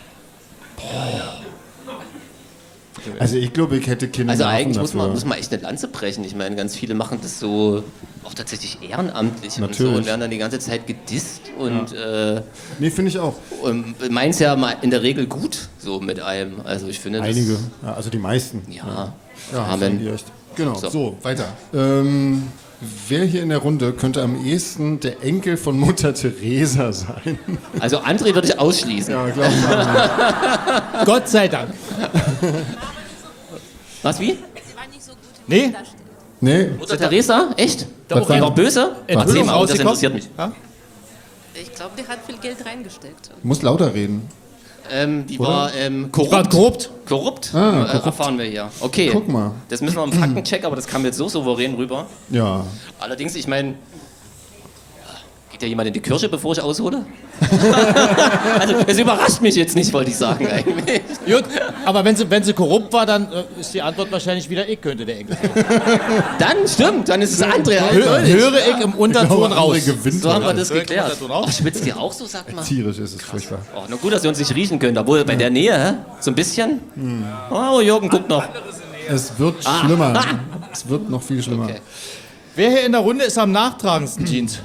Also ich glaube, ich hätte Kinder Also eigentlich muss dafür. man, muss man echt eine Lanze brechen. Ich meine, ganz viele machen das so auch tatsächlich ehrenamtlich und so Natürlich. und werden dann die ganze Zeit gedisst und äh, Nee, finde ich auch. meins ja mal in der Regel gut so mit allem. Also ich finde das, Einige, ja, also die meisten. Ja, Ja, Amen. haben die echt. Genau, So. so, weiter. Ähm, wer hier in der Runde könnte am ehesten der Enkel von Mutter Teresa sein? Also André würde ich ausschließen. Ja, glaube ich auch. Gott sei Dank. Was, wie? Sie war nicht so gut im Nee? Darstellen. Nee, Mutter Teresa? Echt? Da Was Die war- war böse? Erzähl Enthüllung mal, das rausgekommen? interessiert mich. Ja? Ich glaube, die hat viel Geld reingesteckt. muss lauter reden. Ähm, die war ähm, Die war korrupt. korrupt. Korrupt? Ah, Äh, korrupt. erfahren wir hier. Okay. Guck mal. Das müssen wir im Faktencheck, aber das kam jetzt so souverän rüber. Ja. Allerdings, ich meine, geht ja jemand in die Kirche, bevor ich aushole? Also, es überrascht mich jetzt nicht, wollte ich sagen eigentlich. Gut, aber wenn sie, wenn sie korrupt war, dann äh, ist die Antwort wahrscheinlich wieder ich könnte der Enkel sein. Dann stimmt, dann ist es André. Hö eindeutig. höre ich im Unterton André raus. gewinnt So haben wir heute. das geklärt. Unterton raus. Oh, schwitzt ihr auch so, sag mal? Tierisch ist es furchtbar. Oh, na gut, dass wir uns nicht riechen können, obwohl bei der Nähe, hä? So ein bisschen. Oh, Jürgen, guck noch. Es wird schlimmer. Es wird noch viel schlimmer. Okay. Wer hier in der Runde ist am nachtragendsten Jeans?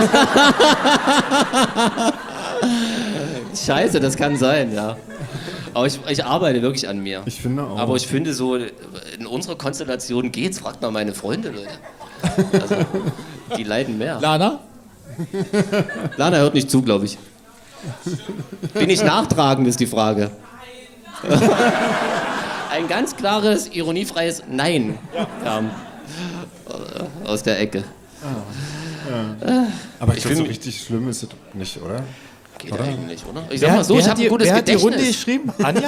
Scheiße, das kann sein, ja. Aber ich, ich arbeite wirklich an mir. Ich finde auch. Aber ich finde so, in unserer Konstellation geht's. Fragt mal meine Freunde, Leute. Also, die leiden mehr. Lana? Lana hört nicht zu, glaube ich. Bin ich nachtragend, ist die Frage. Ein ganz klares, ironiefreies Nein kam äh, aus der Ecke. Aber ich, Ich glaube, so find- richtig schlimm ist es nicht, oder? Geht Oder? eigentlich, oder? Ich sag Wer, mal so, wer ich hat habe die, ein gutes wer hat die Gedächtnis. Runde geschrieben? Anja?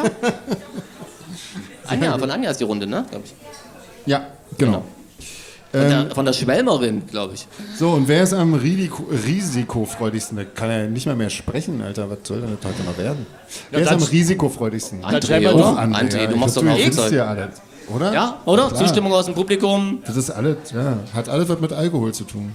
Anja, von Anja ist die Runde, ne? Glaub ich. Ja, genau. Von, Ähm, der, von der Schwelmerin, glaube ich. So, und wer ist am Risiko risikofreudigsten? Der kann ja nicht mal mehr sprechen, Alter. Was soll denn das heute noch werden? Wer ist dann- am risikofreudigsten? André, schreib mal oder? doch. André, ja. du machst doch Ich mal glaub, du Aufzeug. kennst ja alles, oder? Ja, oder? Klar. Zustimmung aus dem Publikum. Das ist alles, ja. Hat alles was mit Alkohol zu tun.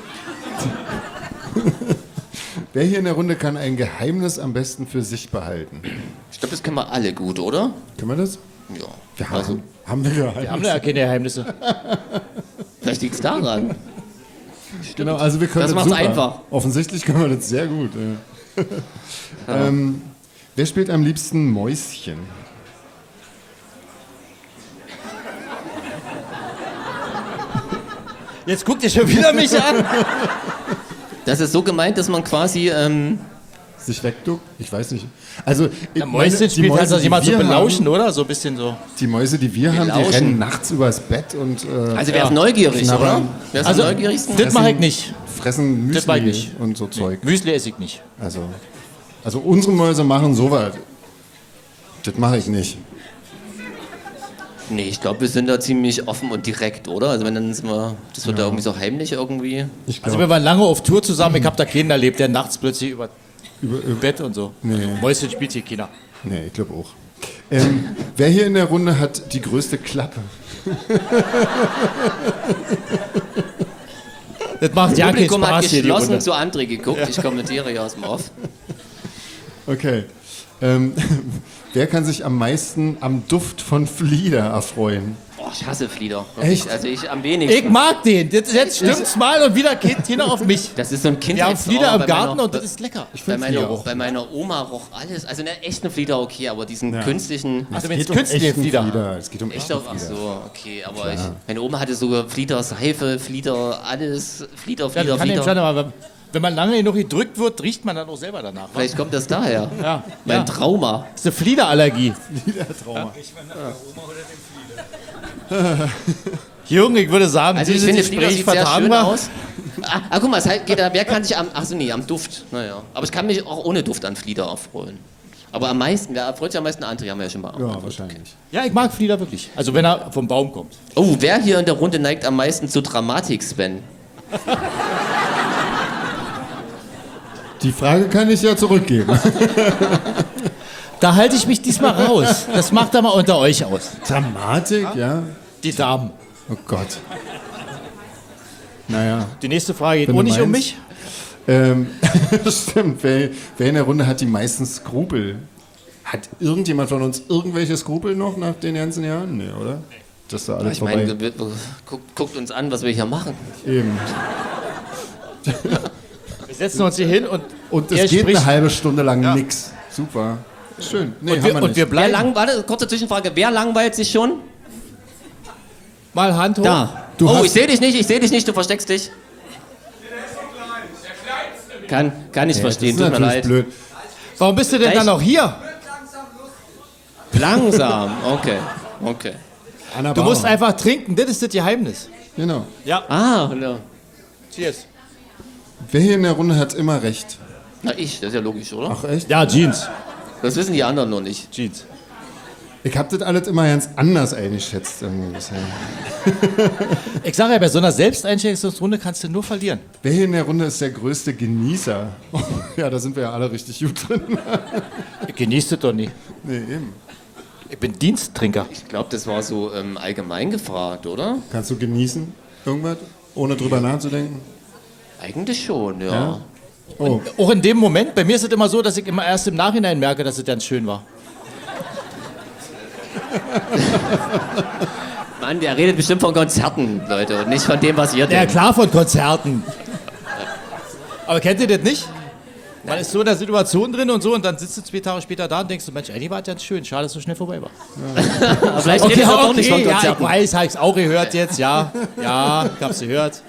Wer hier in der Runde kann ein Geheimnis am besten für sich behalten? Ich glaube, das können wir alle gut, oder? Können wir das? Ja. Wir haben, Also, haben wir Geheimnisse? Wir haben ja keine Geheimnisse. vielleicht liegt es daran. Genau, also wir können Das das, macht's super. einfach. Offensichtlich können wir das sehr gut. Ja. ähm, wer spielt am liebsten Mäuschen? Jetzt guckt ihr schon wieder mich an. Das ist so gemeint, dass man quasi, ähm, Sich wegduckt? Ich weiß nicht. Also, Der meine- Mäuschen die spielt Mäuse, halt, dass die jemand zu wir belauschen, haben, oder? So ein bisschen so. Die Mäuse, die wir haben, die lauschen. rennen nachts übers Bett und äh, also wer Ja. ist neugierig, oder? Knabbern. Wer ist Also, am neugierigsten? das mache ich nicht. fressen Das mag ich Müsli nicht. und so Zeug. Müsli esse ich nicht. Also, also unsere Mäuse machen sowas. Das mache ich nicht. Nee, ich glaube, wir sind da ziemlich offen und direkt, oder? Also wenn dann sind wir, das wird da irgendwie so heimlich irgendwie. Ich Also glaube, wir waren lange auf Tour zusammen. Ich habe da keinen erlebt, der nachts plötzlich über über, über, Bett und so. Nee. Mäuschen spielt hier keiner. nee, ich glaube auch. Ähm, wer hier in der Runde hat die größte Klappe? Das macht ja keinen Publikum hat Spaß hier, die geschlossen Runde. zu André geguckt. Ich kommentiere hier aus dem Off. Okay. Ähm, wer kann sich am meisten am Duft von Flieder erfreuen? Oh, ich hasse Flieder. Wirklich. Echt? Also ich am wenigsten. Ich mag den. Das, jetzt stimmt's mal und wieder geht Tina auf mich. Das ist so ein Wir haben Kindheitstraum. Flieder im bei Garten meiner, und das ist lecker. bei meiner, Flieder auch. bei meiner Oma roch alles. Also eine echten Flieder okay, aber diesen künstlichen. Also Es wenn es geht um künstliche echten Flieder. Flieder. Es geht um Echt echte auf, ach Flieder. so, okay, aber ich, meine Oma hatte sogar Flieder, Seife, Flieder, alles, Flieder, Ja, Flieder, das kann Flieder. eben schon, aber wenn- wenn man lange genug gedrückt wird, riecht man dann auch selber danach. wa? Vielleicht kommt das daher. Ja, Mein ja. Trauma. Das ist eine Fliederallergie. Fliedertrauma. Jürgen, ich würde sagen, Also ich dieses finde, Flieder Gespräch sieht sehr vertagen schön wir. aus. Ah, ah, guck mal, es halt, geht da, wer kann sich am, ach so, nee, am Duft, naja. Aber ich kann mich auch ohne Duft an Flieder erfreuen. Aber am meisten, wer erfreut sich am meisten? André haben wir ja schon mal. Ja, wahrscheinlich. Ja, ich mag Flieder wirklich. Also wenn er vom Baum kommt. Oh, wer hier in der Runde neigt am meisten zu Dramatik, Sven? Die Frage kann ich ja zurückgeben. Da halte ich mich diesmal raus. Das macht er mal unter euch aus. Dramatik, ja? Die Damen. Oh Gott. Naja. Die nächste Frage geht Wenn auch du nicht um meinst. mich. Ähm, stimmt. Wer, wer in der Runde hat die meisten Skrupel? Hat irgendjemand von uns irgendwelche Skrupel noch nach den ganzen Jahren? Nee, oder? Das ist da alles Ich vorbei. meine, wir- wir- guckt, guckt uns an, was wir hier machen. Eben. Wir setzen uns hier hin und, Und er es geht spricht. eine halbe Stunde lang Ja. nix. Super. Schön. Nee, Und haben wir, wir und nicht. wir Wer bleiben. lang, warte, kurze Zwischenfrage. Wer langweilt sich schon? Mal Hand hoch. Da. Du oh, hast- ich sehe dich nicht, ich sehe dich nicht, du versteckst dich. Kann, kann ich Ja, verstehen, das tut ist mir natürlich leid. blöd. Warum bist du denn Gleich- dann noch hier? Langsam, okay, okay. Anna Du musst Bauer. einfach trinken, das ist das Geheimnis. Genau. Ah, ja. Cheers. Wer hier in der Runde hat immer recht? Na ich, das ist ja logisch, oder? Ach echt? Ja, Jeans. Das wissen die anderen noch nicht. Jeans. Ich hab das alles immer ganz anders eingeschätzt. Irgendwie bisher. Ich sage ja, bei so einer Selbsteinschätzungsrunde kannst du nur verlieren. Wer hier in der Runde ist der größte Genießer? Ja, da sind wir ja alle richtig gut drin. Ich genieße das doch nie. Nee, eben. Ich bin Diensttrinker. Ich glaube, das war so ähm, allgemein gefragt, oder? Kannst du genießen? Irgendwas? Ohne drüber nachzudenken? Eigentlich schon, ja. Ja. Oh, Auch in dem Moment, bei mir ist es immer so, dass ich immer erst im Nachhinein merke, dass es ganz schön war. Mann, der redet bestimmt von Konzerten, Leute, und nicht von dem, was ihr Ja, denkt. klar, von Konzerten. Aber kennt ihr das nicht? Man ist so in der Situation drin und so und dann sitzt du zwei Tage später da und denkst du, Mensch, eigentlich war das ganz schön, schade, dass es so schnell vorbei war. Aber vielleicht redest du auch nicht von ja, ich Konzerten. weiß, habe ich auch gehört jetzt, ja, ja, ich hab's gehört.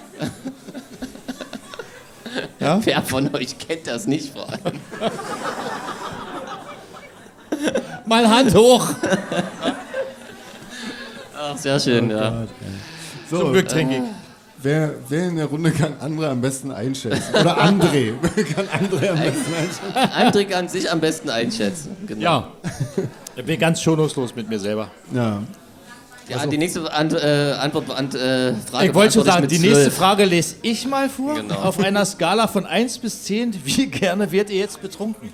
Ja? Wer von euch kennt das nicht vor allem? Mal Hand hoch. Ach, sehr schön, ja. So, Zum Glück trinke ich. Wer, wer in der Runde kann andere am besten einschätzen? Oder André kann André am besten einschätzen? André kann sich am besten einschätzen. Genau. Ja, ich bin ganz schonungslos mit mir selber. Ja. Ja, die nächste Ant äh, Antwort, Ant äh, Frage Ich wollte schon beantworte sagen, mit die nächste zwölf. Frage lese ich mal vor. Genau. Auf einer Skala von eins bis zehn, wie gerne werdet ihr jetzt betrunken?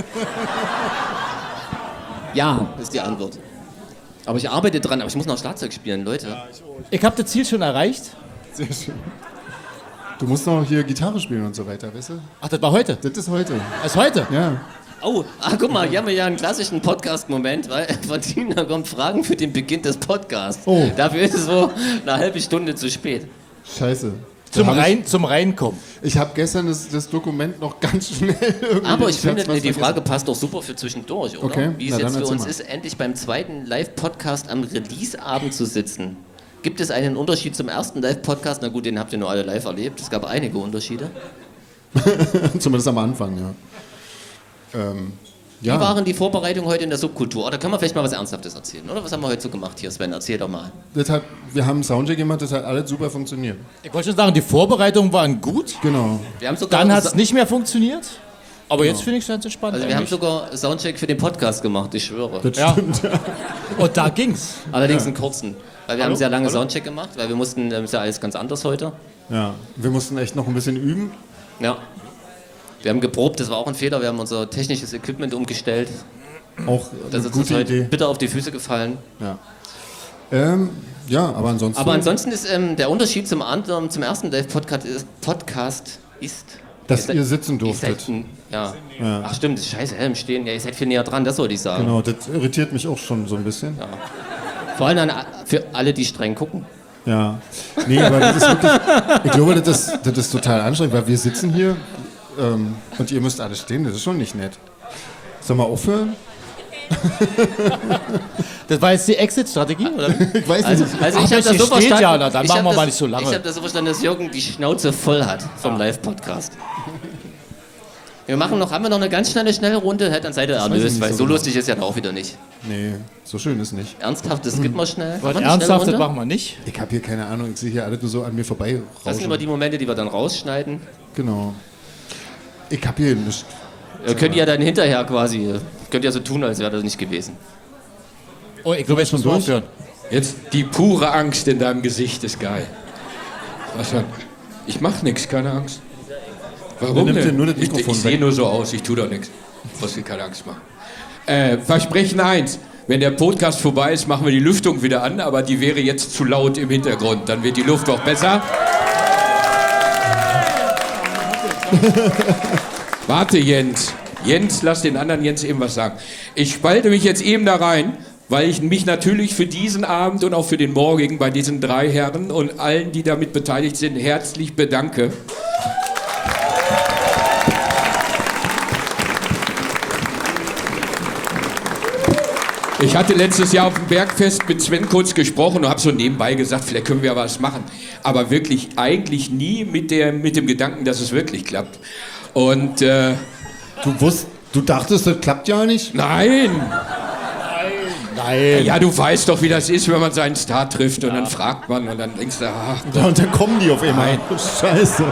Ja, ist die Antwort. Aber ich arbeite dran, aber ich muss noch Schlagzeug spielen, Leute. Ich habe das Ziel schon erreicht. Sehr schön. Du musst noch hier Gitarre spielen und so weiter, weißt du? Ach, das war heute. Das ist heute. Das ist heute. Ja. Oh, ah, guck mal, hier haben wir ja einen klassischen Podcast-Moment, weil von Tina kommt Fragen für den Beginn des Podcasts. Oh. Dafür ist es so eine halbe Stunde zu spät. Scheiße. Zum, Da hab Rein, zum Reinkommen. Ich, ich habe gestern das, das Dokument noch ganz schnell irgendwie. Aber ich hab's finde, was die vergessen. Frage passt doch super für zwischendurch, oder? Okay, Wie es na dann jetzt für erzähl uns mal. ist, endlich beim zweiten Live-Podcast am Release-Abend zu sitzen. Gibt es einen Unterschied zum ersten Live-Podcast? Na gut, den habt ihr nur alle live erlebt. Es gab einige Unterschiede. Zumindest am Anfang, ja. Ähm, ja. Wie waren die Vorbereitungen heute in der Subkultur? Oder können wir vielleicht mal was Ernsthaftes erzählen? Oder was haben wir heute so gemacht hier, Sven? Erzähl doch mal. Das hat, wir haben einen Soundcheck gemacht, das hat alles super funktioniert. Ich wollte schon sagen, die Vorbereitungen waren gut. Genau. Wir haben sogar, Dann hat es nicht mehr funktioniert. Aber jetzt finde ich es ganz entspannt. also wir haben eigentlich. sogar Soundcheck für den Podcast gemacht, ich schwöre. Das Ja. stimmt, ja. Und da ging's. Allerdings einen kurzen. Weil wir Hallo? haben sehr lange Hallo? Soundcheck gemacht, weil wir mussten, das ist ja alles ganz anders heute. ja. Wir mussten echt noch ein bisschen üben. Ja. Wir haben geprobt, das war auch ein Fehler. Wir haben unser technisches Equipment umgestellt. Auch Das eine ist uns gute heute Idee. bitter auf die Füße gefallen. Ja. Ähm, ja, aber ansonsten. Aber ansonsten ist ähm, der Unterschied zum, anderen, zum ersten Live-Podcast ist, Podcast ist, dass seid- ihr sitzen ihr seid, durftet. ein- ja. Ja. Ach stimmt, das ist scheiße, Helm stehen. Ja, ihr seid viel näher dran, das wollte ich sagen. Genau, das irritiert mich auch schon so ein bisschen. Ja. Vor allem an, für alle, die streng gucken. Nee, aber das ist wirklich. Ich glaube, das ist, das ist total anstrengend, weil wir sitzen hier ähm, und ihr müsst alle stehen. Das ist schon nicht nett. Sollen wir aufhören? Das war jetzt die Exit-Strategie, oder? Ich weiß Also, nicht. also Ach, ich habe das das so steht verstanden. ja, na, dann ich machen hab wir das, mal nicht so lange. Ich habe das so verstanden, dass Jürgen die Schnauze voll hat vom Live-Podcast. Wir machen noch, haben wir noch eine ganz schnelle, schnelle Runde? Halt, dann seid ihr weiß ich erlöst, nicht weil so so genau. lustig ist ja auch wieder nicht. Nee, so schön ist nicht. Ernsthaft, das gibt man schnell. Haben wir Was eine schnelle Ernsthaftes Runde? machen wir nicht. Ich habe hier keine Ahnung, ich sehe hier alles nur so an mir vorbei Das sind immer rauschen. die Momente, die wir dann rausschneiden. Genau. Ich habe hier nichts. Ihr könnt ja dann hinterher quasi, könnt ja so tun, als wäre das nicht gewesen. Oh, ich glaube, jetzt müssen wir durch? aufhören. Jetzt die pure Angst in deinem Gesicht ist geil. Was denn? Ich mach nichts, keine Angst. Warum nimmt dir denn? nur das ich Mikrofon ich sehe weg. nur so aus, ich tue doch nichts. Muss dir keine Angst machen. Äh, Versprechen eins. Wenn der Podcast vorbei ist, machen wir die Lüftung wieder an, aber die wäre jetzt zu laut im Hintergrund. Dann wird die Luft auch besser. Warte, Jens. Jens, lass den anderen Jens eben was sagen. Ich spalte mich jetzt eben da rein, weil ich mich natürlich für diesen Abend und auch für den morgigen bei diesen drei Herren und allen, die damit beteiligt sind, herzlich bedanke. Ich hatte letztes Jahr auf dem Bergfest mit Sven kurz gesprochen und habe so nebenbei gesagt, vielleicht können wir was machen. Aber wirklich eigentlich nie mit, der, mit dem Gedanken, dass es wirklich klappt. Und äh, Du wusst, du dachtest, das klappt ja nicht? nein, Nein. ja, du weißt doch, wie das ist, wenn man seinen Star trifft und dann fragt man und dann denkst du, ach, Ja, und dann kommen die auf einmal. Scheiße.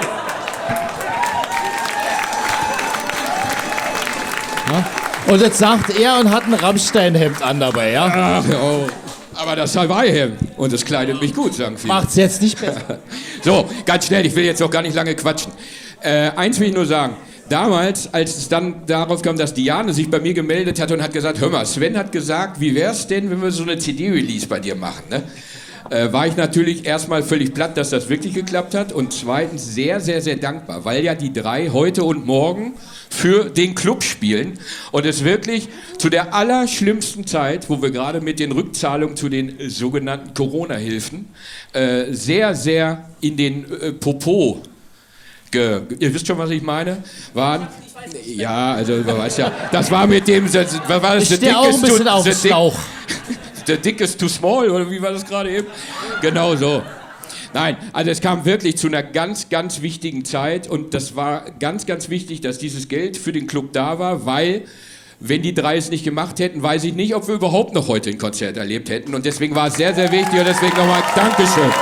Und jetzt sagt er und hat ein Rammstein-Hemd an dabei, ja? ach oh. Aber das Hawaii-Hemd und es kleidet mich gut, sagen viele. Macht's jetzt nicht besser. So, ganz schnell, ich will jetzt auch gar nicht lange quatschen. Äh, eins will ich nur sagen. Damals, als es dann darauf kam, dass Diane sich bei mir gemeldet hat und hat gesagt, hör mal, Sven hat gesagt, wie wär's denn, wenn wir so eine C D-Release bei dir machen, ne? Äh, war ich natürlich erstmal völlig platt, dass das wirklich geklappt hat und zweitens sehr, sehr, sehr dankbar, weil ja die drei heute und morgen für den Club spielen und es wirklich zu der allerschlimmsten Zeit, wo wir gerade mit den Rückzahlungen zu den äh, sogenannten Corona-Hilfen äh, sehr, sehr in den äh, Popo ge, ihr wisst schon, was ich meine, waren, ja, also man weiß ja, das war mit dem, das, war das, Ich stehe auch ein bisschen auf dem Schlauch. The dick is too small, oder wie war das gerade eben? Genau so. Nein, also es kam wirklich zu einer ganz, ganz wichtigen Zeit und das war ganz, ganz wichtig, dass dieses Geld für den Club da war, weil wenn die drei es nicht gemacht hätten, weiß ich nicht, ob wir überhaupt noch heute ein Konzert erlebt hätten und deswegen war es sehr, sehr wichtig und deswegen nochmal Dankeschön.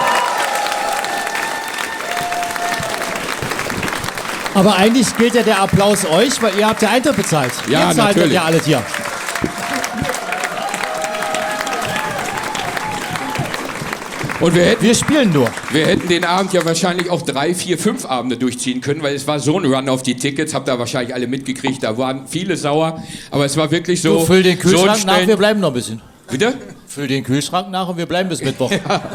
Aber eigentlich gilt ja der Applaus euch, weil ihr habt ja Eintritt bezahlt. Ja, ihr zahlt natürlich. ja alles hier. Und wir hätten, Wir spielen nur. wir hätten den Abend ja wahrscheinlich auch drei, vier, fünf Abende durchziehen können, weil es war so ein Run auf die Tickets, habt ihr wahrscheinlich alle mitgekriegt, da waren viele sauer, aber es war wirklich so... Du füll den so Kühlschrank einen nach, schnellen- wir bleiben noch ein bisschen. Bitte? Füll den Kühlschrank nach und wir bleiben bis Mittwoch.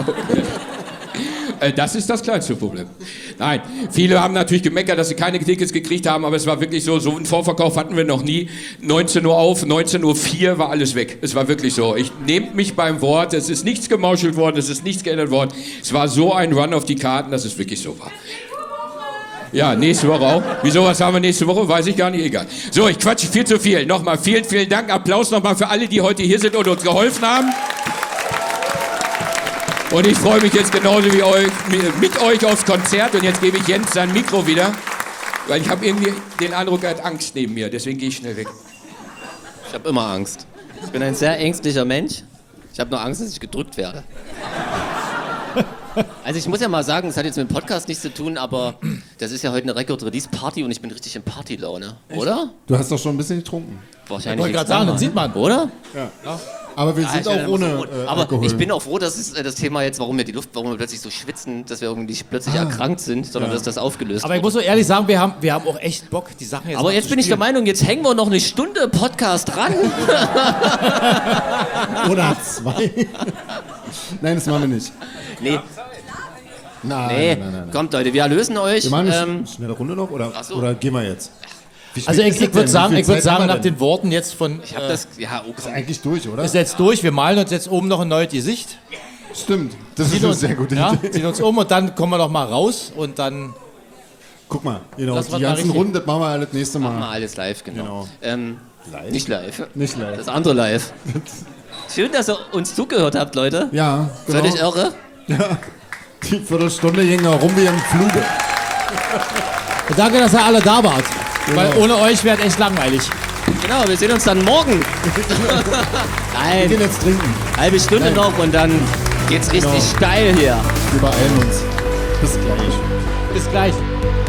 Äh, Das ist das kleinste Problem. Nein, viele haben natürlich gemeckert, dass sie keine Tickets gekriegt haben, aber es war wirklich so, so einen Vorverkauf hatten wir noch nie. neunzehn Uhr auf, neunzehn Uhr vier war alles weg. Es war wirklich so. Ich nehmt mich beim Wort, es ist nichts gemauschelt worden, es ist nichts geändert worden. Es war so ein Run auf die Karten, dass es wirklich so war. Ja, nächste Woche auch. Wieso, was haben wir nächste Woche? Weiß ich gar nicht, egal. So, ich quatsche viel zu viel. Nochmal vielen, vielen Dank. Applaus nochmal für alle, die heute hier sind und uns geholfen haben. Und ich freue mich jetzt genauso wie euch, mit euch aufs Konzert. Und jetzt gebe ich Jens sein Mikro wieder, weil ich habe irgendwie den Eindruck, er hat Angst neben mir. Deswegen gehe ich schnell weg. Ich habe immer Angst. Ich bin ein sehr ängstlicher Mensch. Ich habe nur Angst, dass ich gedrückt werde. Also ich muss ja mal sagen, das hat jetzt mit dem Podcast nichts zu tun, aber das ist ja heute eine Record-Release-Party und ich bin richtig in Partylaune, oder? Du hast doch schon ein bisschen getrunken. Wahrscheinlich. Ich wollte liegt's gerade sagen, daran, das sieht man. Oder? Aber wir Ah, sind ich bin auch ohne froh. äh, Aber Alkohol. ich bin auch froh, dass es, äh, das Thema jetzt, warum wir die Luft, warum wir plötzlich so schwitzen, dass wir irgendwie nicht plötzlich erkrankt sind, sondern dass das aufgelöst Aber ich wird. muss so ehrlich sagen, wir haben, wir haben auch echt Bock, die Sachen jetzt Aber noch jetzt zu bin ich der spielen. Meinung, jetzt hängen wir noch eine Stunde Podcast ran. Oder zwei. Nein, das machen wir nicht. Nee, Nein, nee. nein, nein, nein. Kommt Leute, wir lösen euch. Wir machen eine Ähm, sch- schnelle Runde noch oder, ach so. oder gehen wir jetzt? Wie spät Also ich, ist es ich denn? würde Wie sagen, viel ich würd Zeit haben sagen wir nach denn? den Worten jetzt von... ich hab äh, das, ja, oh, Ist eigentlich durch, oder? ist jetzt durch, wir malen uns jetzt oben noch ein neues Gesicht. Stimmt, das ist Ziehen eine uns, sehr gute ja, Idee. ziehen uns um und dann kommen wir noch mal raus und dann... Guck mal, genau, Lass die was mal ganzen richtig- Runden, das machen wir alles nächste machen wir Mal. alles live, genau. Genau. Ähm, Live? Nicht live. Nicht live. Das andere live. Schön, dass ihr uns zugehört habt, Leute. Ja, genau. Völlig irre. Ja. Die Viertelstunde ging noch rum wie im Fluge. Und danke, dass ihr alle da wart. Weil ohne euch wäre es echt langweilig. Genau, wir sehen uns dann morgen. Wir gehen Nein, jetzt trinken. halbe Stunde Nein. noch und dann geht's richtig Genau. steil hier. Wir beeilen uns. Bis gleich. Bis gleich.